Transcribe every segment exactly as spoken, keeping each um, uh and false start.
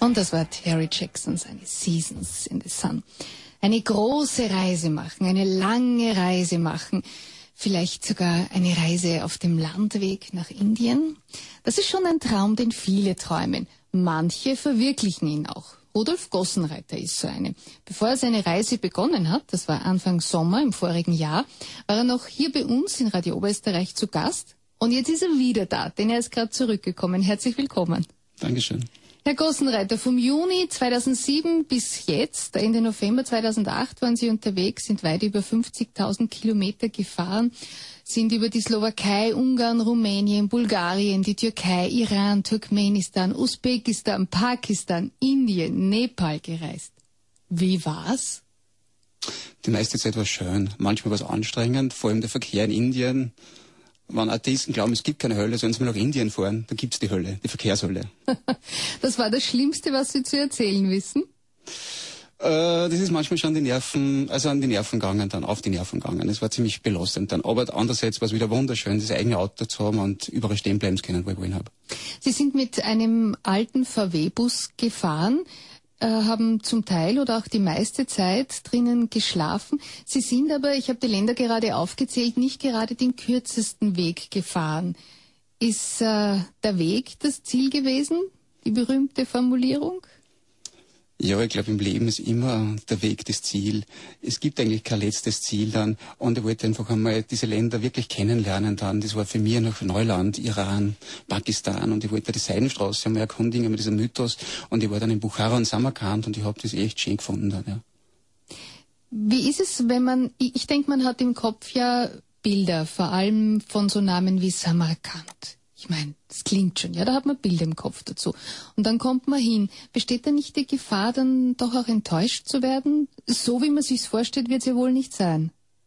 Und das war Terry Jackson, seine Seasons in the Sun. Eine große Reise machen, eine lange Reise machen, vielleicht sogar eine Reise auf dem Landweg nach Indien. Das ist schon ein Traum, den viele träumen. Manche verwirklichen ihn auch. Rudolf Gossenreiter ist so eine. Bevor er seine Reise begonnen hat, das war Anfang Sommer im vorigen Jahr, war er noch hier bei uns in Radio Oberösterreich zu Gast. Und jetzt ist er wieder da, denn er ist gerade zurückgekommen. Herzlich willkommen. Dankeschön. Herr Gossenreiter, vom Juni zweitausendsieben bis jetzt, Ende November zweitausendacht, waren Sie unterwegs, sind weit über fünfzigtausend Kilometer gefahren, sind über die Slowakei, Ungarn, Rumänien, Bulgarien, die Türkei, Iran, Turkmenistan, Usbekistan, Pakistan, Indien, Nepal gereist. Wie war's? Die meiste Zeit war schön, manchmal war es anstrengend, vor allem der Verkehr in Indien. Wenn Atheisten glauben, es gibt keine Hölle, sollen sie mal nach Indien fahren, dann gibt's die Hölle, die Verkehrshölle. Das war das Schlimmste, was Sie zu erzählen wissen? Äh, das ist manchmal schon die Nerven, also an die Nerven gegangen, dann auf die Nerven gegangen. Es war ziemlich belastend dann. Aber andererseits war es wieder wunderschön, das eigene Auto zu haben und überall stehen bleiben zu können, wo ich wollen habe. Sie sind mit einem alten V W-Bus gefahren, haben zum Teil oder auch die meiste Zeit drinnen geschlafen. Sie sind aber, ich habe die Länder gerade aufgezählt, nicht gerade den kürzesten Weg gefahren. Ist äh, der Weg das Ziel gewesen, die berühmte Formulierung? Ja, ich glaube, im Leben ist immer der Weg das Ziel. Es gibt eigentlich kein letztes Ziel dann. Und ich wollte einfach einmal diese Länder wirklich kennenlernen dann. Das war für mich noch Neuland, Iran, Pakistan. Und ich wollte die Seidenstraße einmal erkundigen mit diesem Mythos. Und ich war dann in Bukhara und Samarkand und ich habe das echt schön gefunden dann, ja. Wie ist es, wenn man, ich, ich denke, man hat im Kopf ja Bilder, vor allem von so Namen wie Samarkand. Ich meine, das klingt schon, ja, da hat man Bilder im Kopf dazu. Und dann kommt man hin. Besteht da nicht die Gefahr, dann doch auch enttäuscht zu werden? So wie man sich's vorstellt, wird es ja wohl nicht sein.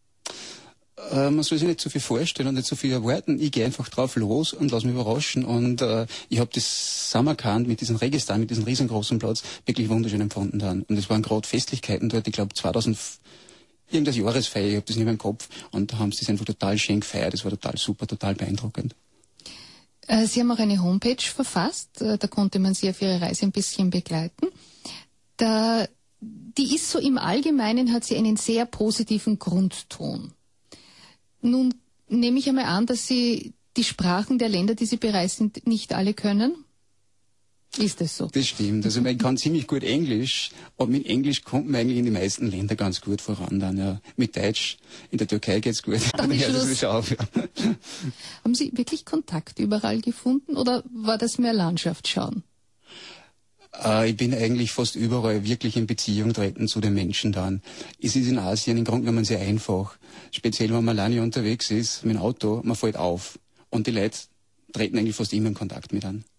Äh, man soll sich nicht zu viel vorstellen und nicht zu viel erwarten. Ich gehe einfach drauf los und lass mich überraschen. Und äh, ich habe das Samarkand mit diesem Registan, mit diesem riesengroßen Platz, wirklich wunderschön empfunden dann. Und es waren gerade Festlichkeiten dort, ich glaube zweitausend... irgendwas Jahresfeier, ich habe das nicht mehr im Kopf. Und da haben sie das einfach total schön gefeiert. Das war total super, total beeindruckend. Sie haben auch eine Homepage verfasst, da konnte man Sie auf Ihre Reise ein bisschen begleiten. Da, die ist so im Allgemeinen, hat sie einen sehr positiven Grundton. Nun nehme ich einmal an, dass Sie die Sprachen der Länder, die Sie bereist sind, nicht alle können. Ist das so? Das stimmt. Also man kann ziemlich gut Englisch, aber mit Englisch kommt man eigentlich in die meisten Länder ganz gut voran dann, ja. Mit Deutsch, in der Türkei geht's gut. Dann hört das schon auf, ja. Haben Sie wirklich Kontakt überall gefunden oder war das mehr Landschaftsschauen? Äh, ich bin eigentlich fast überall wirklich in Beziehung treten zu den Menschen dann. Es ist in Asien im Grunde genommen sehr einfach. Speziell, wenn man alleine unterwegs ist, mit dem Auto, man fällt auf. Und die Leute treten eigentlich fast immer in Kontakt mit an.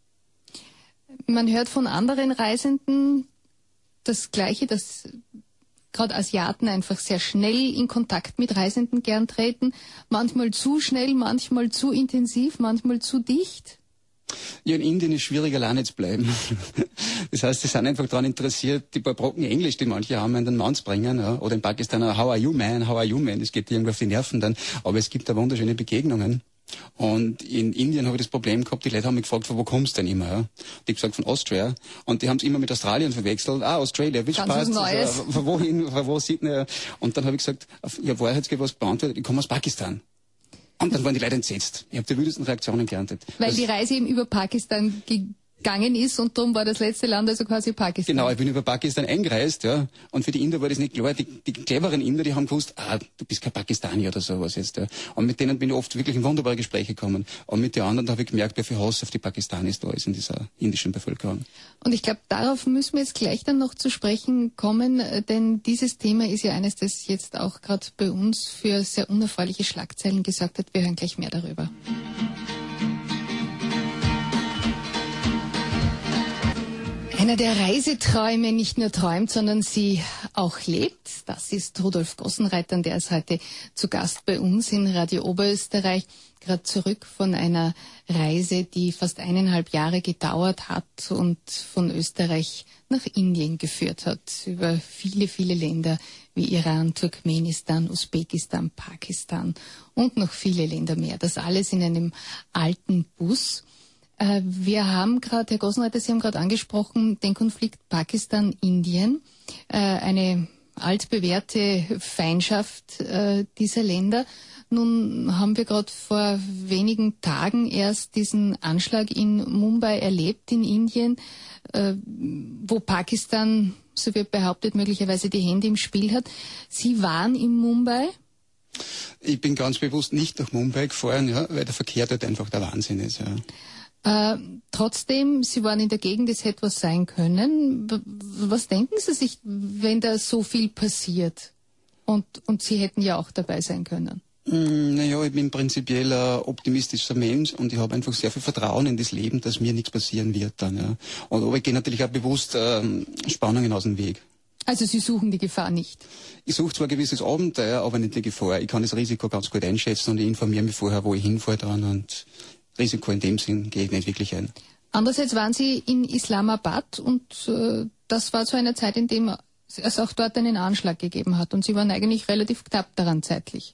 Man hört von anderen Reisenden das Gleiche, dass gerade Asiaten einfach sehr schnell in Kontakt mit Reisenden gern treten. Manchmal zu schnell, manchmal zu intensiv, manchmal zu dicht. Ja, in Indien ist schwierig, alleine zu bleiben. Das heißt, sie sind einfach daran interessiert, die paar Brocken Englisch, die manche haben, in den Mann zu bringen. Ja. Oder in Pakistan, how are you, man, how are you, man. Das geht irgendwie auf die Nerven dann. Aber es gibt da wunderschöne Begegnungen. Und in Indien habe ich das Problem gehabt, die Leute haben mich gefragt, von wo kommst du denn immer? Ja? Und ich habe gesagt, von Austria. Und die haben es immer mit Australien verwechselt. Ah, Australia, which part? Also, von wohin, von wo Sydney? Und dann habe ich gesagt, ich habe wahrheitsgemäß beantwortet, ich komme aus Pakistan. Und dann waren die Leute entsetzt. Ich habe die wildesten Reaktionen geerntet. Weil das die Reise eben über Pakistan gegangen ist und darum war das letzte Land also quasi Pakistan. Genau, ich bin über Pakistan eingereist, ja. Und für die Inder war das nicht klar. Die, die cleveren Inder, die haben gewusst, ah, du bist kein Pakistani oder sowas jetzt, ja. Und mit denen bin ich oft wirklich in wunderbare Gespräche gekommen. Und mit den anderen habe ich gemerkt, wie viel Hass auf die Pakistanis da ist in dieser indischen Bevölkerung. Und ich glaube, darauf müssen wir jetzt gleich dann noch zu sprechen kommen, denn dieses Thema ist ja eines, das jetzt auch gerade bei uns für sehr unerfreuliche Schlagzeilen gesorgt hat. Wir hören gleich mehr darüber. Einer, der Reiseträume nicht nur träumt, sondern sie auch lebt, das ist Rudolf Gossenreiter, der ist heute zu Gast bei uns in Radio Oberösterreich, gerade zurück von einer Reise, die fast eineinhalb Jahre gedauert hat und von Österreich nach Indien geführt hat, über viele, viele Länder wie Iran, Turkmenistan, Usbekistan, Pakistan und noch viele Länder mehr. Das alles in einem alten Bus. Äh, wir haben gerade, Herr Gosenreiter, Sie haben gerade angesprochen, den Konflikt Pakistan-Indien, äh, eine altbewährte Feindschaft äh, dieser Länder. Nun haben wir gerade vor wenigen Tagen erst diesen Anschlag in Mumbai erlebt, in Indien, äh, wo Pakistan, so wird behauptet, möglicherweise die Hände im Spiel hat. Sie waren in Mumbai? Ich bin ganz bewusst nicht nach Mumbai gefahren, ja, weil der Verkehr dort einfach der Wahnsinn ist. Ja. Äh, trotzdem, Sie waren in der Gegend, es hätte was sein können. Was denken Sie sich, wenn da so viel passiert? Und, und Sie hätten ja auch dabei sein können. Mm, naja, ich bin prinzipiell ein optimistischer Mensch und ich habe einfach sehr viel Vertrauen in das Leben, dass mir nichts passieren wird dann. Ja. Und, aber ich gehe natürlich auch bewusst ähm, Spannungen aus dem Weg. Also Sie suchen die Gefahr nicht? Ich suche zwar ein gewisses Abenteuer, aber nicht die Gefahr. Ich kann das Risiko ganz gut einschätzen und ich informiere mich vorher, wo ich hinfahre dann und Risiko in dem Sinn gehe ich nicht wirklich ein. Andererseits waren Sie in Islamabad und äh, das war zu einer Zeit, in der es auch dort einen Anschlag gegeben hat und Sie waren eigentlich relativ knapp daran zeitlich.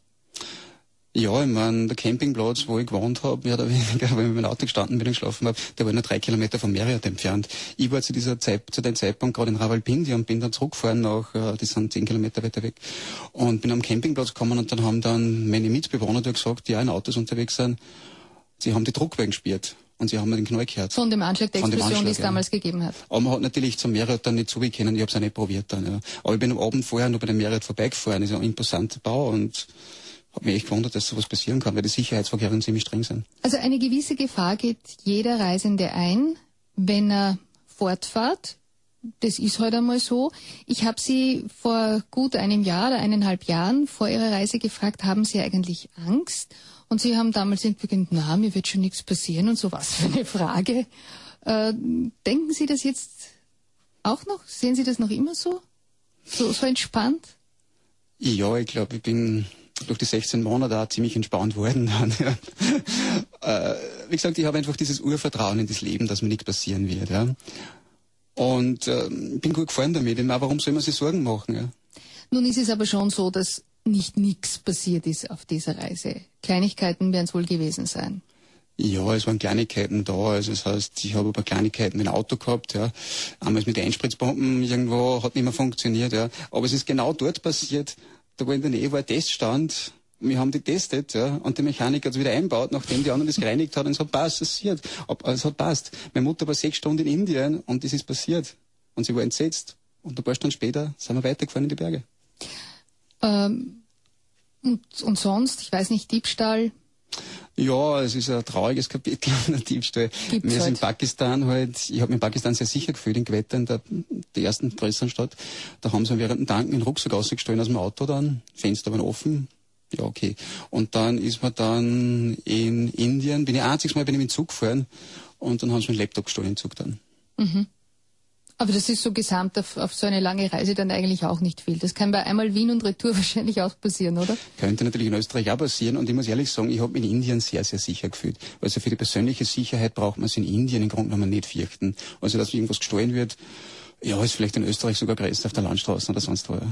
Ja, ich meine, der Campingplatz, wo ich gewohnt habe, mehr oder weniger, wo ich mit meinem Auto gestanden bin und geschlafen habe, der war nur drei Kilometer von Marriott entfernt. Ich war zu dieser Zeit, zu dem Zeitpunkt gerade in Rawalpindi und bin dann zurückgefahren nach, äh, das sind zehn Kilometer weiter weg, und bin am Campingplatz gekommen und dann haben dann meine Mitbewohner da gesagt, die auch in Autos unterwegs sind, sie haben die Druckwellen gespürt. Und sie haben mir den Knall gehört. Von dem Anschlag der Explosion, Anschlag, die es ja. damals gegeben hat. Aber man hat natürlich zum Marriott dann nicht zugehen können, ich habe es auch nicht probiert dann. Ja. Aber ich bin am Abend vorher noch bei dem Marriott vorbeigefahren, das ist ein imposanter Bau und habe mich echt gewundert, dass sowas passieren kann, weil die Sicherheitsvorkehrungen ziemlich streng sind. Also eine gewisse Gefahr geht jeder Reisende ein, wenn er fortfährt. Das ist heute einmal so. Ich habe Sie vor gut einem Jahr oder eineinhalb Jahren vor Ihrer Reise gefragt, haben Sie eigentlich Angst? Und Sie haben damals entwickelt, na, mir wird schon nichts passieren und so, was für eine Frage. Äh, denken Sie das jetzt auch noch? Sehen Sie das noch immer so? So, so entspannt? Ja, ich glaube, ich bin durch die sechzehn Monate auch ziemlich entspannt worden. Ja. äh, wie gesagt, ich habe einfach dieses Urvertrauen in das Leben, dass mir nichts passieren wird. Ja. Und äh, bin gut gefahren damit. Meine, warum soll man sich Sorgen machen? Ja? Nun ist es aber schon so, dass nicht nichts passiert ist auf dieser Reise. Kleinigkeiten werden es wohl gewesen sein. Ja, es waren Kleinigkeiten da. Also das heißt, ich habe ein paar Kleinigkeiten mit dem Auto gehabt. Ja. Einmal mit den Einspritzbomben irgendwo hat nicht mehr funktioniert. Ja. Aber es ist genau dort passiert, da wo in der Nähe war ein Teststand. Wir haben die getestet, ja, und der Mechaniker hat es wieder einbaut, nachdem die anderen das gereinigt hat, und es hat passt, passiert. Es hat passt. Meine Mutter war sechs Stunden in Indien und das ist passiert. Und sie war entsetzt. Und ein paar Stunden später sind wir weitergefahren in die Berge. Ähm, und, und sonst, ich weiß nicht, Diebstahl? Ja, es ist ein trauriges Kapitel an der Diebstahl. Gibt's Wir sind halt. in Pakistan halt, ich habe mich in Pakistan sehr sicher gefühlt, in Quetta, in der, der ersten größeren Stadt. Da haben sie während dem Tanken den Rucksack rausgestohlen aus dem Auto dann, Fenster waren offen. Ja, okay. Und dann ist man dann in Indien, bin ich einziges Mal bin ich mit dem Zug gefahren und dann haben sie meinen Laptop gestohlen im Zug dann. Mhm. Aber das ist so gesamt auf, auf so eine lange Reise dann eigentlich auch nicht viel. Das kann bei einmal Wien und Retour wahrscheinlich auch passieren, oder? Könnte natürlich in Österreich auch passieren und ich muss ehrlich sagen, ich habe mich in Indien sehr, sehr sicher gefühlt. Also für die persönliche Sicherheit braucht man es in Indien im Grunde genommen nicht fürchten. Also dass irgendwas gestohlen wird, ja, ist vielleicht in Österreich sogar größer auf der Landstraße oder sonst wo. Ja.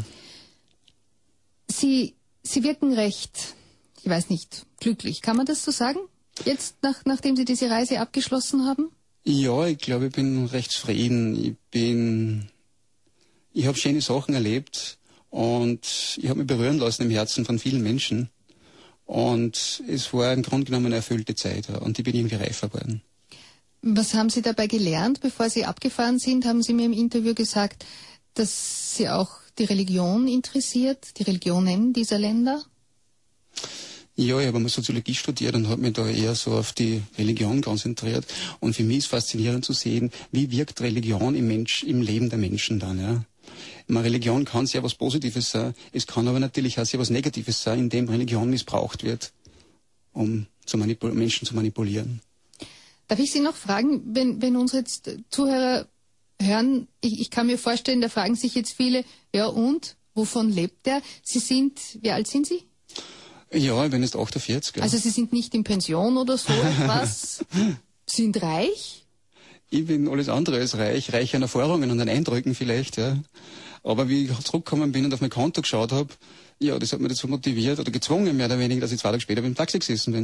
Sie, Sie wirken recht, ich weiß nicht, glücklich. Kann man das so sagen? Jetzt, nach, nachdem Sie diese Reise abgeschlossen haben? Ja, ich glaube, ich bin recht zufrieden. Ich bin, ich habe schöne Sachen erlebt und ich habe mich berühren lassen im Herzen von vielen Menschen. Und es war im Grunde genommen eine erfüllte Zeit, ja, und ich bin irgendwie reifer geworden. Was haben Sie dabei gelernt, bevor Sie abgefahren sind? Haben Sie mir im Interview gesagt, dass Sie auch die Religion interessiert, die Religionen dieser Länder? Ja, ich habe einmal Soziologie studiert und habe mich da eher so auf die Religion konzentriert. Und für mich ist faszinierend zu sehen, wie wirkt Religion im Mensch, im Leben der Menschen dann, ja. Meine, Religion kann sehr was Positives sein, es kann aber natürlich auch sehr was Negatives sein, indem Religion missbraucht wird, um zu manipul- Menschen zu manipulieren. Darf ich Sie noch fragen, wenn, wenn unsere jetzt Zuhörer hören, ich, ich kann mir vorstellen, da fragen sich jetzt viele, ja und, wovon lebt der? Sie sind, wie alt sind Sie? Ja, ich bin jetzt achtundvierzig. Ja. Also Sie sind nicht in Pension oder so etwas, sind reich? Ich bin alles andere als reich, reich an Erfahrungen und an Eindrücken vielleicht, ja. Aber wie ich zurückgekommen bin und auf mein Konto geschaut habe, ja, das hat mich dazu motiviert oder gezwungen, mehr oder weniger, dass ich zwei Tage später beim Taxi gesessen bin.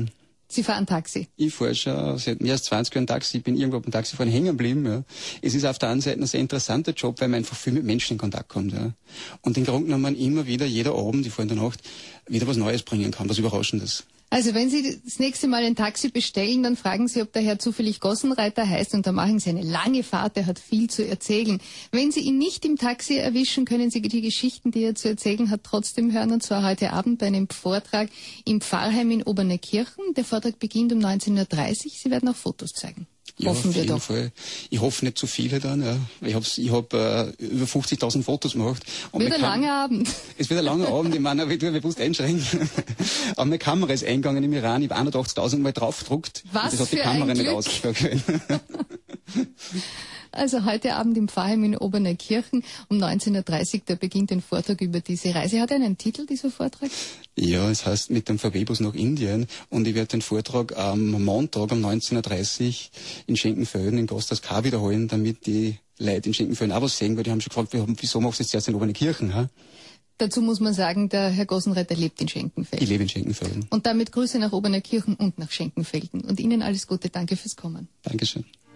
Sie fahren Taxi? Ich fahre schon seit mehr als zwanzig Jahren Taxi. Ich bin irgendwo beim Taxifahren hängen geblieben. Ja. Es ist auf der einen Seite ein sehr interessanter Job, weil man einfach viel mit Menschen in Kontakt kommt. Ja. Und im Grunde genommen immer wieder, jeder Abend, ich fahre in der Nacht, wieder was Neues bringen kann, was Überraschendes. Also wenn Sie das nächste Mal ein Taxi bestellen, dann fragen Sie, ob der Herr zufällig Gossenreiter heißt, und dann machen Sie eine lange Fahrt, er hat viel zu erzählen. Wenn Sie ihn nicht im Taxi erwischen, können Sie die Geschichten, die er zu erzählen hat, trotzdem hören, und zwar heute Abend bei einem Vortrag im Pfarrheim in Oberneukirchen. Der Vortrag beginnt um neunzehn Uhr dreißig. Sie werden auch Fotos zeigen. Ja, hoffen auf wir jeden doch. Fall. Ich hoffe nicht zu viele dann. Ja. Ich habe ich hab, äh, über fünfzigtausend Fotos gemacht. Und Wird ein langer Abend. Es wird ein langer Abend. Ich meine, ich tue bewusst einschränken. Aber meine Kamera ist eingegangen im Iran. Ich habe einhundertachtzigtausend Mal draufgedruckt. Was und das hat für die Kamera ein nicht Glück. ausgestrahlt. Also heute Abend im Pfarrheim in Oberneukirchen um neunzehn Uhr dreißig, da beginnt ein Vortrag über diese Reise. Hat er einen Titel, dieser Vortrag? Ja, es heißt mit dem V W-Bus nach Indien, und ich werde den Vortrag am Montag um neunzehn Uhr dreißig in Schenkenfelden im Gasthaus K wiederholen, damit die Leute in Schenkenfelden auch was sehen, weil die haben schon gefragt, wieso machst du jetzt erst in Oberneukirchen? Ha? Dazu muss man sagen, der Herr Gossenreiter lebt in Schenkenfelden. Ich lebe in Schenkenfelden. Und damit Grüße nach Oberneukirchen und nach Schenkenfelden. Und Ihnen alles Gute. Danke fürs Kommen. Dankeschön.